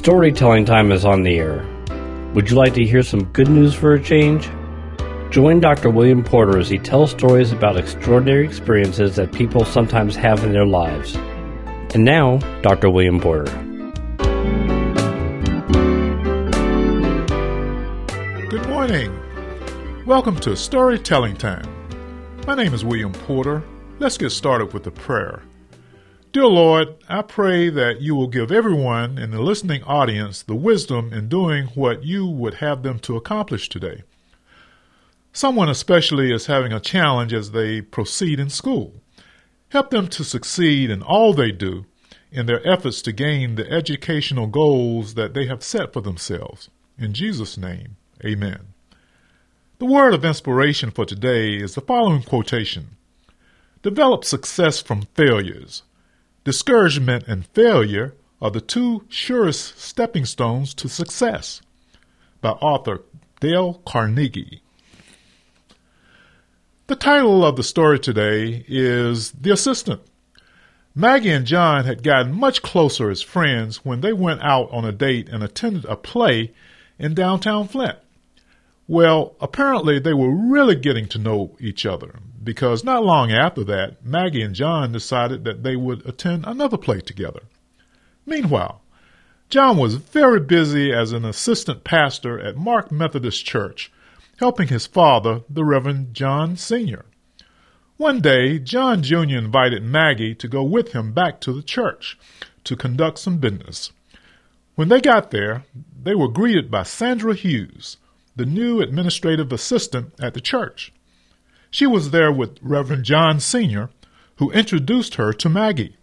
Storytelling time is on the air. Would you like to hear some good news for a change? Join Dr. William Porter as he tells stories about extraordinary experiences that people sometimes have in their lives. And now, Dr. William Porter. Good morning. Welcome to Storytelling Time. My name is William Porter. Let's get started with a prayer. Dear Lord, I pray that you will give everyone in the listening audience the wisdom in doing what you would have them to accomplish today. Someone especially is having a challenge as they proceed in school. Help them to succeed in all they do in their efforts to gain the educational goals that they have set for themselves. In Jesus' name, amen. The word of inspiration for today is the following quotation. Develop success from failures. Discouragement and failure are the two surest stepping stones to success. By author Dale Carnegie. The title of the story today is The Assistant. Maggie and John had gotten much closer as friends when they went out on a date and attended a play in downtown Flint. Well, apparently they were really getting to know each other, because not long after that, Maggie and John decided that they would attend another play together. Meanwhile, John was very busy as an assistant pastor at Mark Methodist Church, helping his father, the Reverend John Sr. One day, John Jr. invited Maggie to go with him back to the church to conduct some business. When they got there, they were greeted by Sandra Hughes, the new administrative assistant at the church. She was there with Reverend John Sr., who introduced her to Maggie.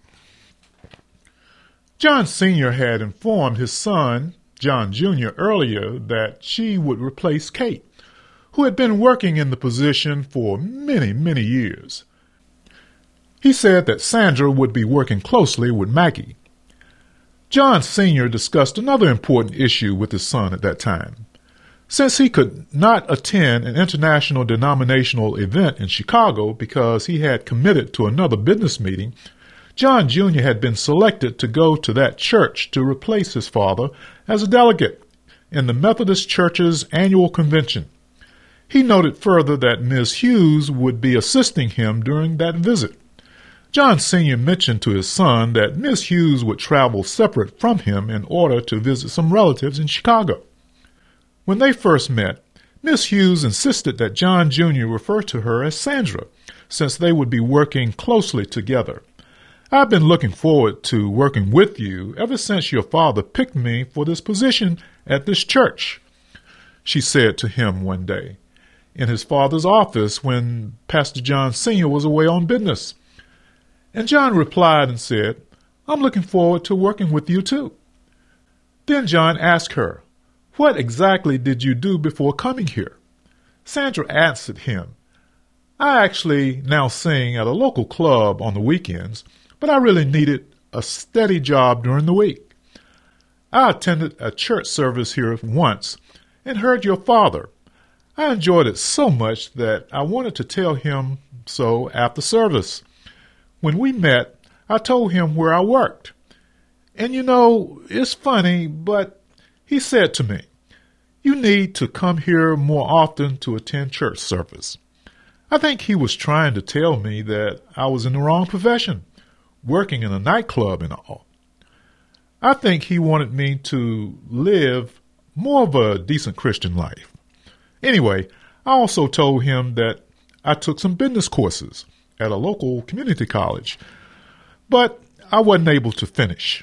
John Sr. had informed his son, John Jr., earlier that she would replace Kate, who had been working in the position for many, many years. He said that Sandra would be working closely with Maggie. John Sr. discussed another important issue with his son at that time. Since he could not attend an international denominational event in Chicago because he had committed to another business meeting, John Jr. had been selected to go to that church to replace his father as a delegate in the Methodist Church's annual convention. He noted further that Ms. Hughes would be assisting him during that visit. John Sr. mentioned to his son that Ms. Hughes would travel separate from him in order to visit some relatives in Chicago. When they first met, Miss Hughes insisted that John Jr. refer to her as Sandra, since they would be working closely together. I've been looking forward to working with you ever since your father picked me for this position at this church, she said to him one day, in his father's office when Pastor John Sr. was away on business. And John replied and said, I'm looking forward to working with you too. Then John asked her, what exactly did you do before coming here? Sandra answered him, I actually now sing at a local club on the weekends, but I really needed a steady job during the week. I attended a church service here once and heard your father. I enjoyed it so much that I wanted to tell him so after service. When we met, I told him where I worked. And it's funny, but he said to me, you need to come here more often to attend church service. I think he was trying to tell me that I was in the wrong profession, working in a nightclub and all. I think he wanted me to live more of a decent Christian life. Anyway, I also told him that I took some business courses at a local community college, but I wasn't able to finish.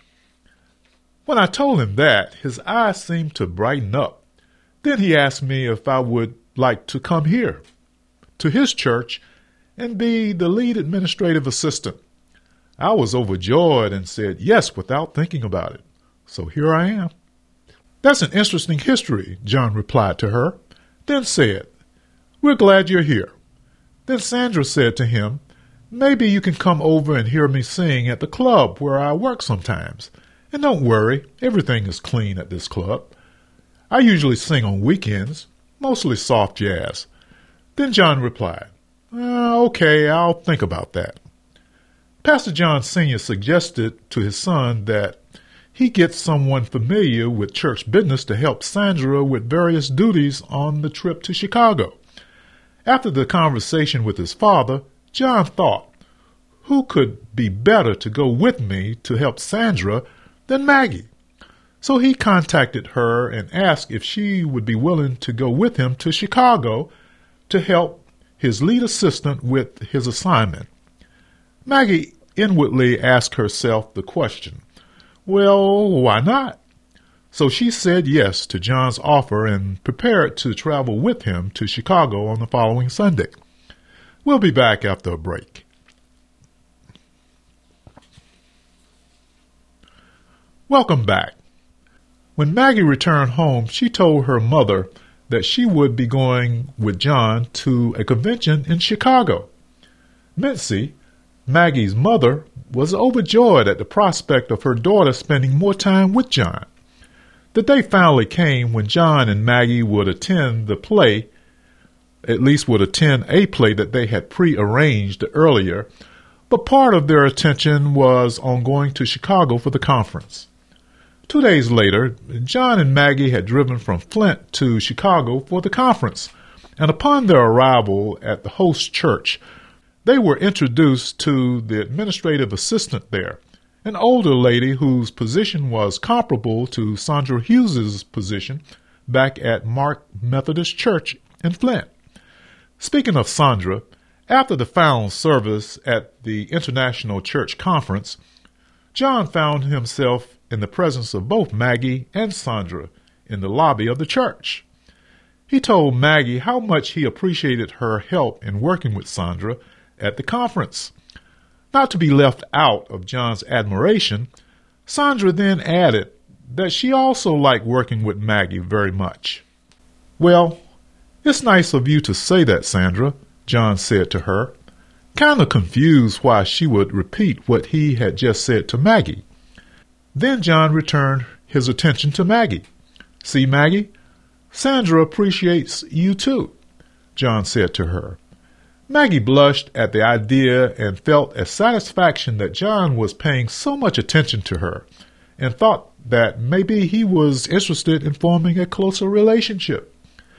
When I told him that, his eyes seemed to brighten up. Then he asked me if I would like to come here, to his church, and be the lead administrative assistant. I was overjoyed and said yes without thinking about it. So here I am. That's an interesting history, John replied to her, then said, we're glad you're here. Then Sandra said to him, maybe you can come over and hear me sing at the club where I work sometimes. And don't worry, everything is clean at this club. I usually sing on weekends, mostly soft jazz. Then John replied, okay, I'll think about that. Pastor John Sr. suggested to his son that he gets someone familiar with church business to help Sandra with various duties on the trip to Chicago. After the conversation with his father, John thought, who could be better to go with me to help Sandra than Maggie? So he contacted her and asked if she would be willing to go with him to Chicago to help his lead assistant with his assignment. Maggie inwardly asked herself the question, well, why not? So she said yes to John's offer and prepared to travel with him to Chicago on the following Sunday. We'll be back after a break. Welcome back. When Maggie returned home, she told her mother that she would be going with John to a convention in Chicago. Mitzi, Maggie's mother, was overjoyed at the prospect of her daughter spending more time with John. The day finally came when John and Maggie would attend the play, at least would attend a play that they had pre-arranged earlier, but part of their attention was on going to Chicago for the conference. 2 days later, John and Maggie had driven from Flint to Chicago for the conference, and upon their arrival at the host church, they were introduced to the administrative assistant there, an older lady whose position was comparable to Sandra Hughes's position back at Mark Methodist Church in Flint. Speaking of Sandra, after the final service at the International Church Conference, John found himself in the presence of both Maggie and Sandra in the lobby of the church. He told Maggie how much he appreciated her help in working with Sandra at the conference. Not to be left out of John's admiration, Sandra then added that she also liked working with Maggie very much. Well, it's nice of you to say that, Sandra, John said to her, kind of confused why she would repeat what he had just said to Maggie. Then John returned his attention to Maggie. See, Maggie, Sandra appreciates you too, John said to her. Maggie blushed at the idea and felt a satisfaction that John was paying so much attention to her, and thought that maybe he was interested in forming a closer relationship.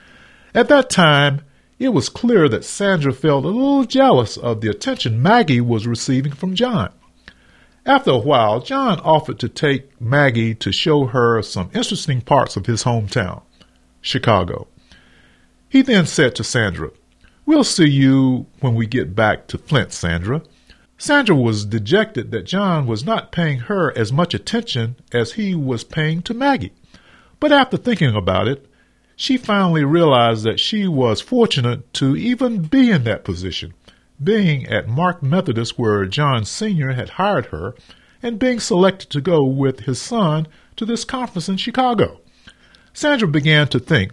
At that time, it was clear that Sandra felt a little jealous of the attention Maggie was receiving from John. After a while, John offered to take Maggie to show her some interesting parts of his hometown, Chicago. He then said to Sandra, "We'll see you when we get back to Flint, Sandra." Sandra was dejected that John was not paying her as much attention as he was paying to Maggie. But after thinking about it, she finally realized that she was fortunate to even be in that position, being at Mark Methodist where John Sr. had hired her, and being selected to go with his son to this conference in Chicago. Sandra began to think,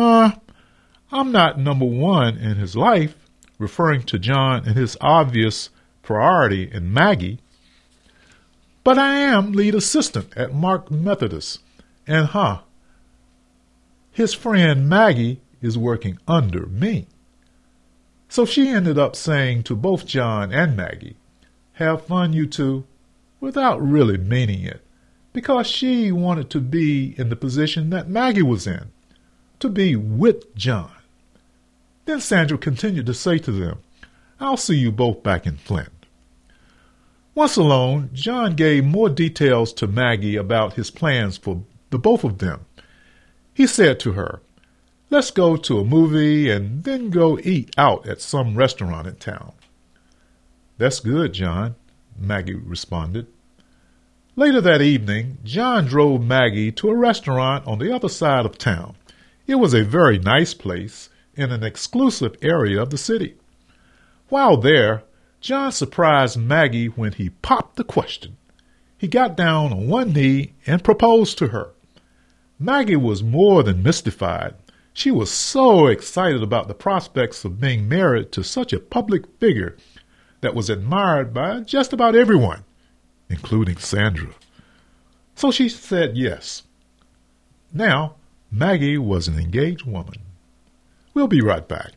I'm not number one in his life, referring to John and his obvious priority in Maggie, but I am lead assistant at Mark Methodist, and his friend Maggie is working under me. So she ended up saying to both John and Maggie, "Have fun, you two," without really meaning it, because she wanted to be in the position that Maggie was in, to be with John. Then Sandra continued to say to them, "I'll see you both back in Flint." Once alone, John gave more details to Maggie about his plans for the both of them. He said to her, "Let's go to a movie and then go eat out at some restaurant in town." "That's good, John," Maggie responded. Later that evening, John drove Maggie to a restaurant on the other side of town. It was a very nice place in an exclusive area of the city. While there, John surprised Maggie when he popped the question. He got down on one knee and proposed to her. Maggie was more than mystified. She was so excited about the prospects of being married to such a public figure that was admired by just about everyone, including Sandra. So she said yes. Now, Maggie was an engaged woman. We'll be right back.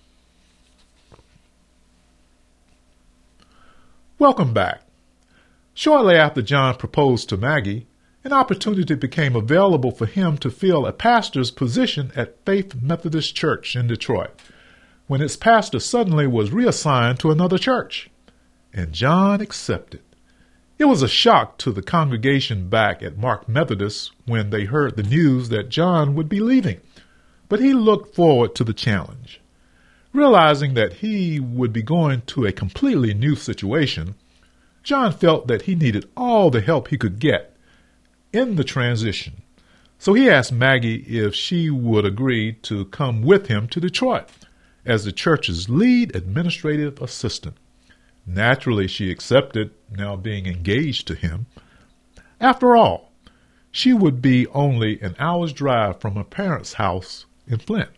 Welcome back. Shortly after John proposed to Maggie, an opportunity became available for him to fill a pastor's position at Faith Methodist Church in Detroit, when its pastor suddenly was reassigned to another church. And John accepted. It was a shock to the congregation back at Mark Methodist when they heard the news that John would be leaving, but he looked forward to the challenge. Realizing that he would be going to a completely new situation, John felt that he needed all the help he could get in the transition. So he asked Maggie if she would agree to come with him to Detroit as the church's lead administrative assistant. Naturally, she accepted, now being engaged to him. After all, she would be only an hour's drive from her parents' house in Flint.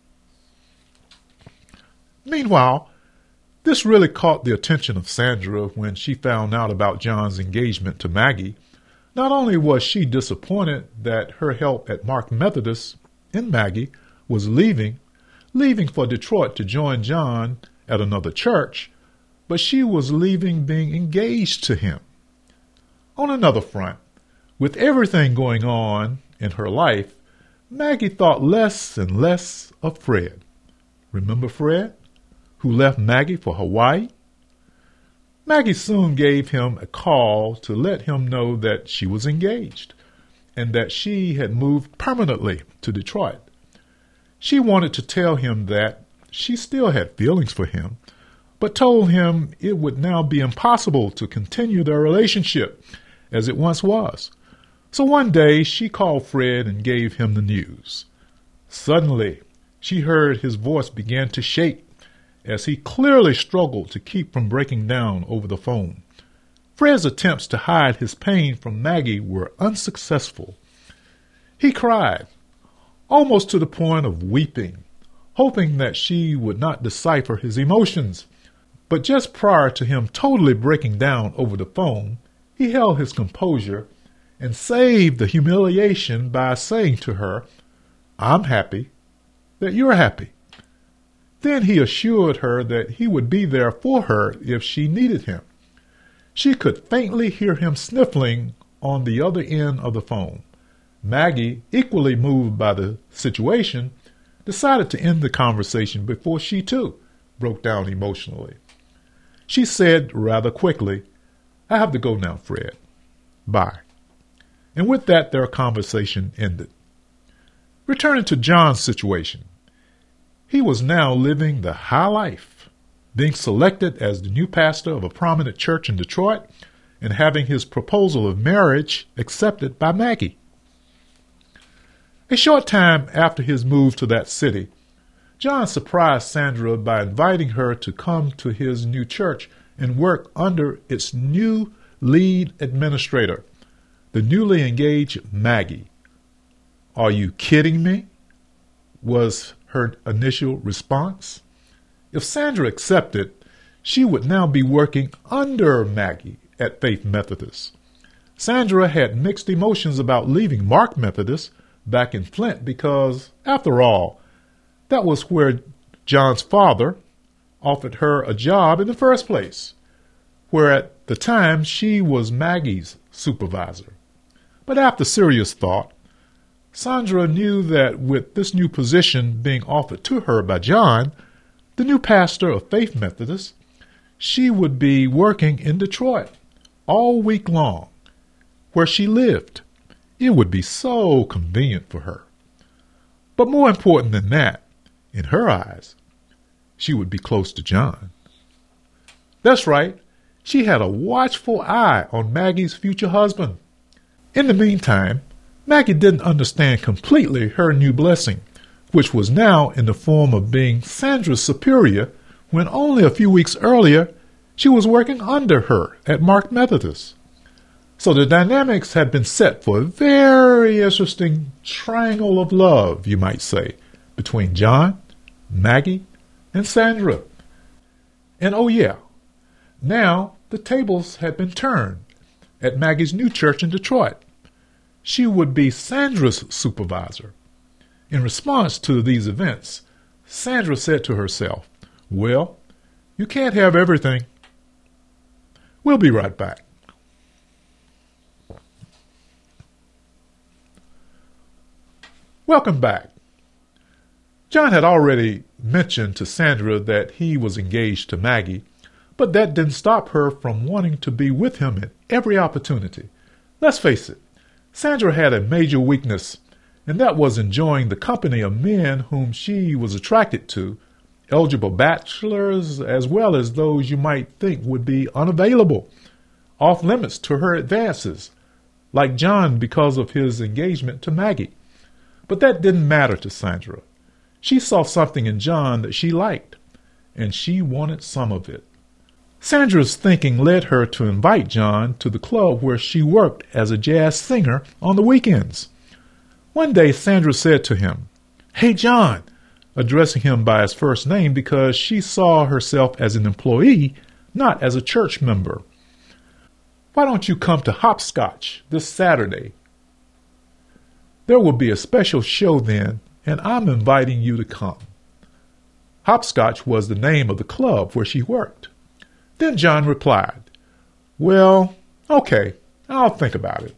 Meanwhile, this really caught the attention of Sandra when she found out about John's engagement to Maggie. Not only was she disappointed that her help at Mark Methodist in Maggie was leaving for Detroit to join John at another church, but she was leaving being engaged to him. On another front, with everything going on in her life, Maggie thought less and less of Fred. Remember Fred, who left Maggie for Hawaii? Maggie soon gave him a call to let him know that she was engaged and that she had moved permanently to Detroit. She wanted to tell him that she still had feelings for him, but told him it would now be impossible to continue their relationship as it once was. So one day she called Fred and gave him the news. Suddenly, she heard his voice begin to shake as he clearly struggled to keep from breaking down over the phone. Fred's attempts to hide his pain from Maggie were unsuccessful. He cried, almost to the point of weeping, hoping that she would not decipher his emotions. But just prior to him totally breaking down over the phone, he held his composure and saved the humiliation by saying to her, "I'm happy that you're happy." Then he assured her that he would be there for her if she needed him. She could faintly hear him sniffling on the other end of the phone. Maggie, equally moved by the situation, decided to end the conversation before she, too, broke down emotionally. She said rather quickly, "I have to go now, Fred. Bye." And with that, their conversation ended. Returning to John's situation, he was now living the high life, being selected as the new pastor of a prominent church in Detroit and having his proposal of marriage accepted by Maggie. A short time after his move to that city, John surprised Sandra by inviting her to come to his new church and work under its new lead administrator, the newly engaged Maggie. "Are you kidding me?" was her initial response. If Sandra accepted, she would now be working under Maggie at Faith Methodist. Sandra had mixed emotions about leaving Mark Methodist back in Flint because, after all, that was where John's father offered her a job in the first place, where at the time she was Maggie's supervisor. But after serious thought, Sandra knew that with this new position being offered to her by John, the new pastor of Faith Methodist, she would be working in Detroit all week long, where she lived. It would be so convenient for her. But more important than that, in her eyes, she would be close to John. That's right, she had a watchful eye on Maggie's future husband. In the meantime, Maggie didn't understand completely her new blessing, which was now in the form of being Sandra's superior when only a few weeks earlier she was working under her at Mark Methodist. So the dynamics had been set for a very interesting triangle of love, you might say, between John, Maggie, and Sandra. And oh yeah, now the tables had been turned at Maggie's new church in Detroit. She would be Sandra's supervisor. In response to these events, Sandra said to herself, "Well, you can't have everything." We'll be right back. Welcome back. John had already mentioned to Sandra that he was engaged to Maggie, but that didn't stop her from wanting to be with him at every opportunity. Let's face it, Sandra had a major weakness, and that was enjoying the company of men whom she was attracted to, eligible bachelors as well as those you might think would be unavailable, off limits to her advances, like John because of his engagement to Maggie. But that didn't matter to Sandra. She saw something in John that she liked, and she wanted some of it. Sandra's thinking led her to invite John to the club where she worked as a jazz singer on the weekends. One day Sandra said to him, "Hey, John," addressing him by his first name because she saw herself as an employee, not as a church member. "Why don't you come to Hopscotch this Saturday? There will be a special show then, and I'm inviting you to come." Hopscotch was the name of the club where she worked. Then John replied, "Well, okay, I'll think about it."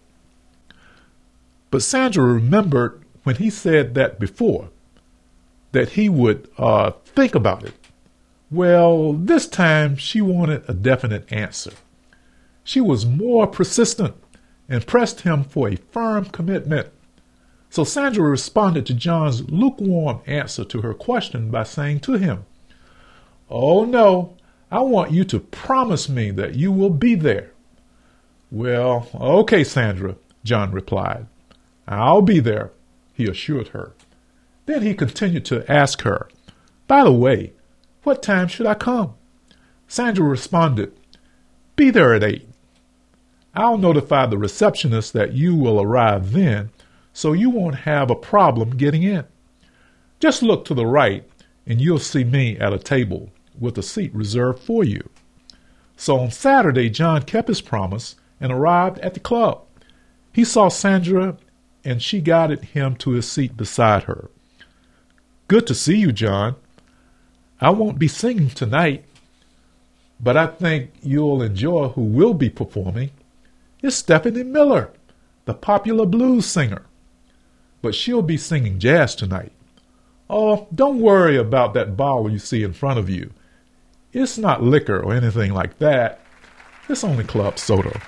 But Sandra remembered when he said that before, that he would think about it. Well, this time she wanted a definite answer. She was more persistent and pressed him for a firm commitment. So Sandra responded to John's lukewarm answer to her question by saying to him, "Oh no, I want you to promise me that you will be there." "Well, okay, Sandra," John replied. "I'll be there," he assured her. Then he continued to ask her, "By the way, what time should I come?" Sandra responded, "Be there at 8. I'll notify the receptionist that you will arrive then, so you won't have a problem getting in. Just look to the right and you'll see me at a table with a seat reserved for you." So on Saturday, John kept his promise and arrived at the club. He saw Sandra and she guided him to his seat beside her. "Good to see you, John. I won't be singing tonight, but I think you'll enjoy who will be performing. It's Stephanie Miller, the popular blues singer. But she'll be singing jazz tonight. Oh, don't worry about that bottle you see in front of you. It's not liquor or anything like that. It's only club soda."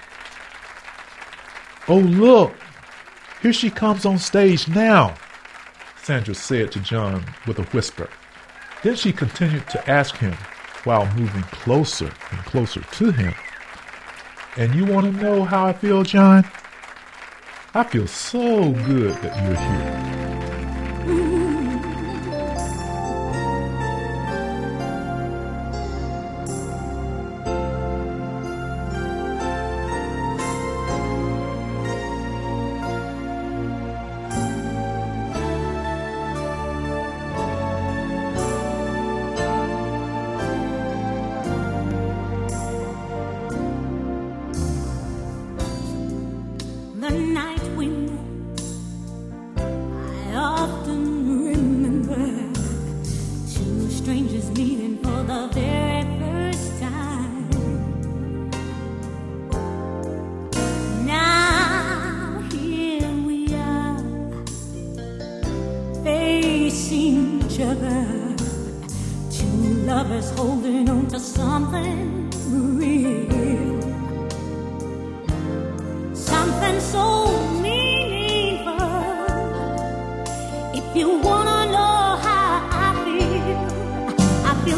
"Oh, look, here she comes on stage now," Sandra said to John with a whisper. Then she continued to ask him while moving closer and closer to him, "And you want to know how I feel, John? I feel so good that you're here." The night we met, I often remember two strangers meeting for the very first time. Now here we are, facing each other, two lovers holding on to something real. Something so meaningful. If you wanna know how I feel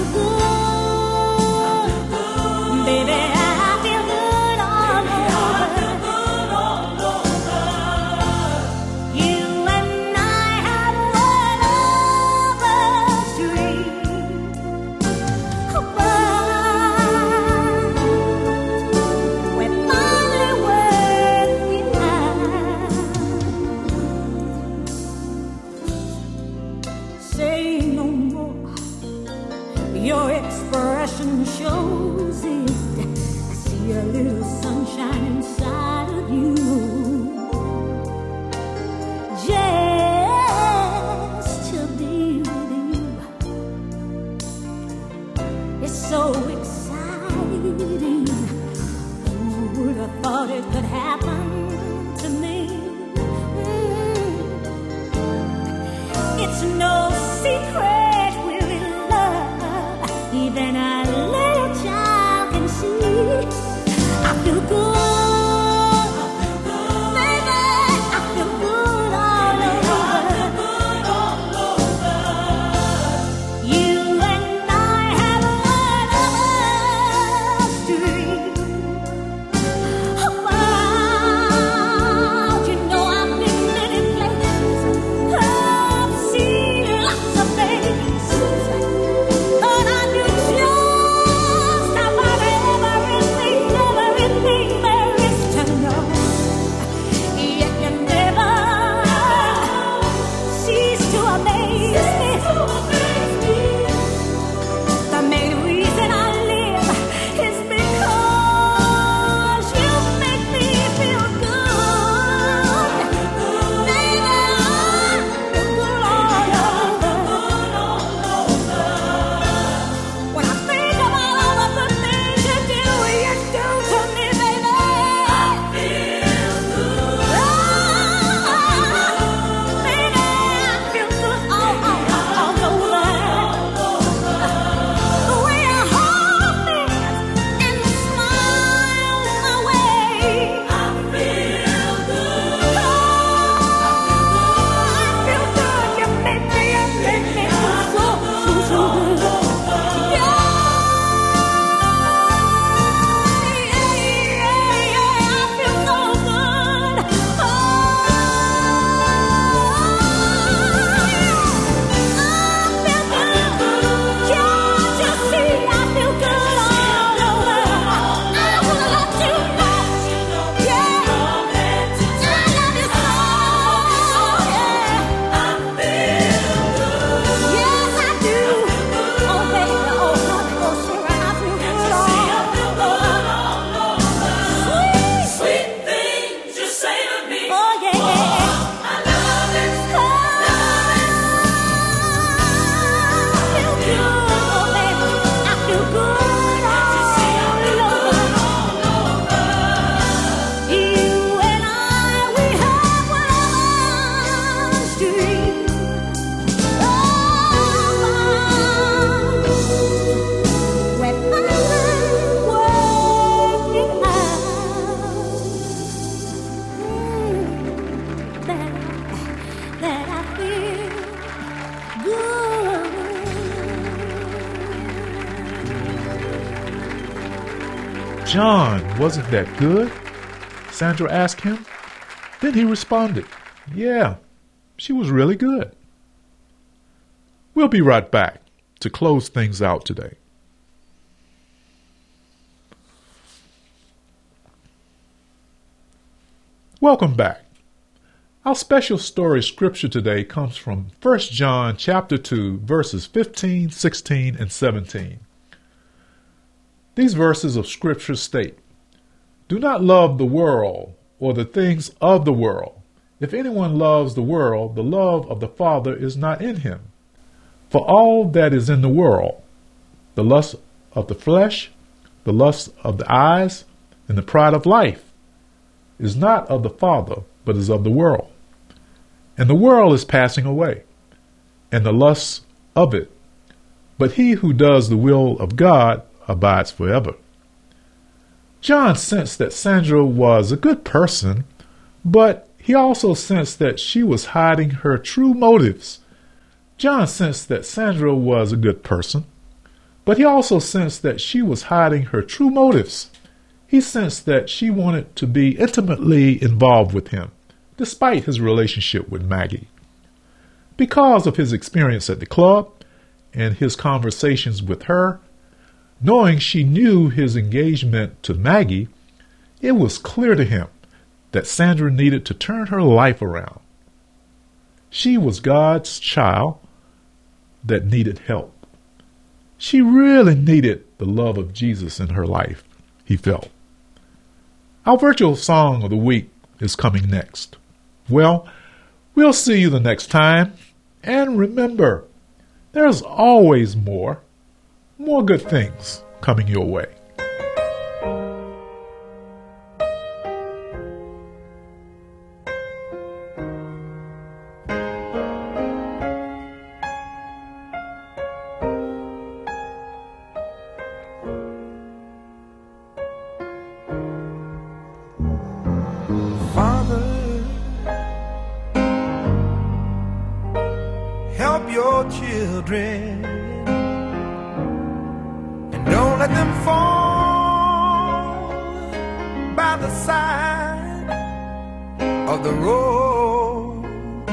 good, baby. I feel good all over. You and I have one of a dream. We're finally working out. Say no more. Your expression shows it. I see a little sunshine inside of you. Just to be with you, it's so exciting. Who would have thought it could happen to me? John wasn't that good? Sandra asked him. Then he responded, yeah, she was really good. We'll be right back to close things out today. Welcome back. Our special story scripture today comes from 1 John chapter 2, verses 15, 16, and 17. These verses of scripture state, "Do not love the world or the things of the world. If anyone loves the world, the love of the Father is not in him. For all that is in the world, the lust of the flesh, the lust of the eyes, and the pride of life, is not of the Father, but is of the world. And the world is passing away, and the lusts of it. But he who does the will of God abides forever." John sensed that Sandra was a good person, but he also sensed that she was hiding her true motives. John sensed that Sandra was a good person, but he also sensed that she was hiding her true motives. He sensed that she wanted to be intimately involved with him, despite his relationship with Maggie. Because of his experience at the club and his conversations with her, knowing she knew his engagement to Maggie, it was clear to him that Sandra needed to turn her life around. She was God's child that needed help. She really needed the love of Jesus in her life, he felt. Our virtual song of the week is coming next. Well, we'll see you the next time. And remember, there's always more good things coming your way. Father, help your children. Don't let them fall by the side of the road.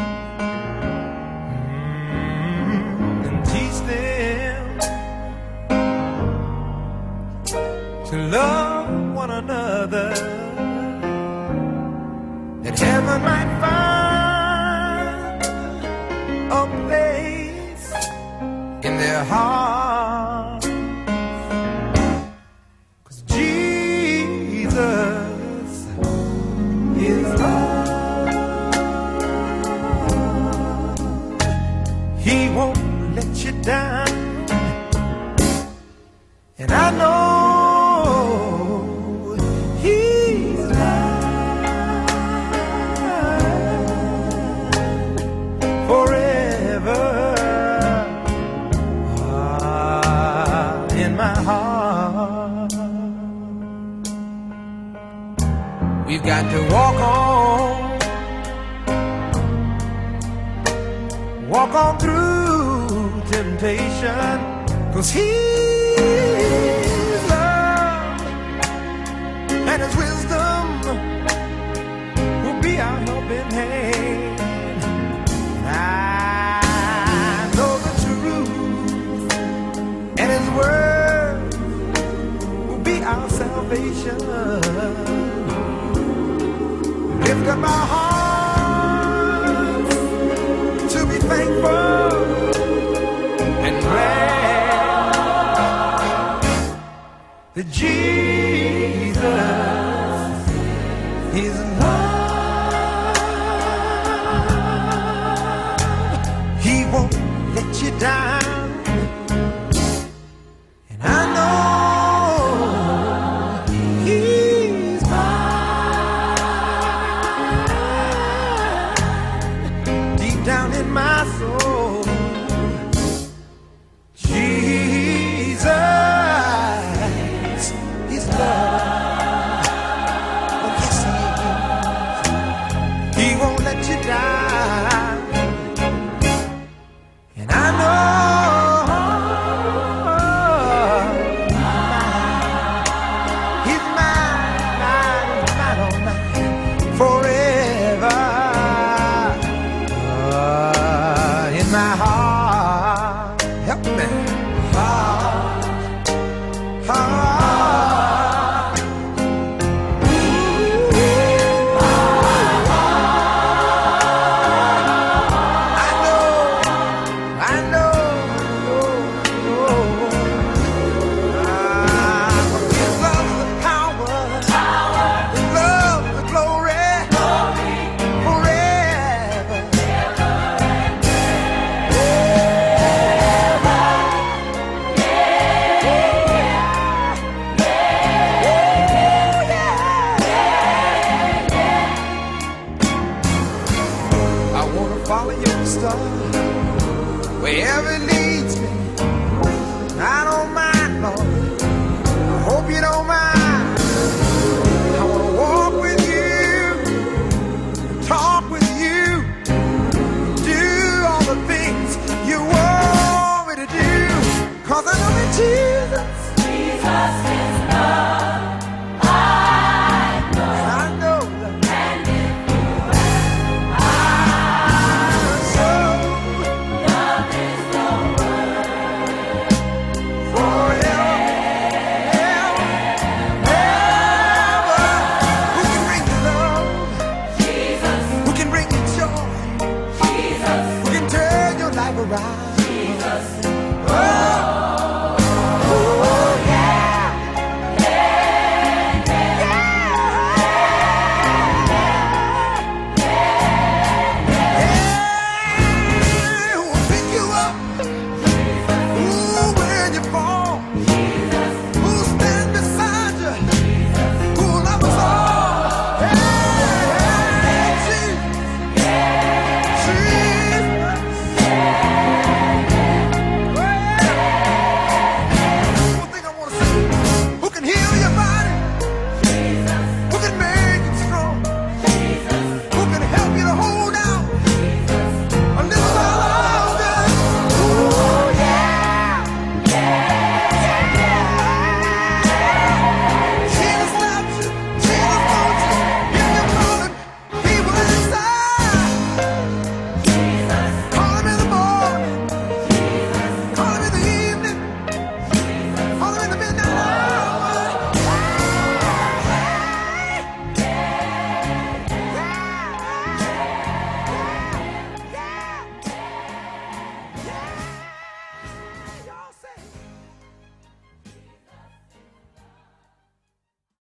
And teach them to love one another, that heaven might find a place in their heart. He won't let you down, and I know He's mine forever in my heart. We've got to walk on through temptation, 'cause His love and His wisdom will be our helping hand. I know the truth, and His word will be our salvation. Lift up our hearts to be thankful and glad that Jesus is love. He won't let you down, and I know He's mine deep down in my soul. Jesus is love. Oh, yes, He is. He won't let you down, and I know He's follow your star wherever it leads me. I don't mind, Lord. I hope you don't mind.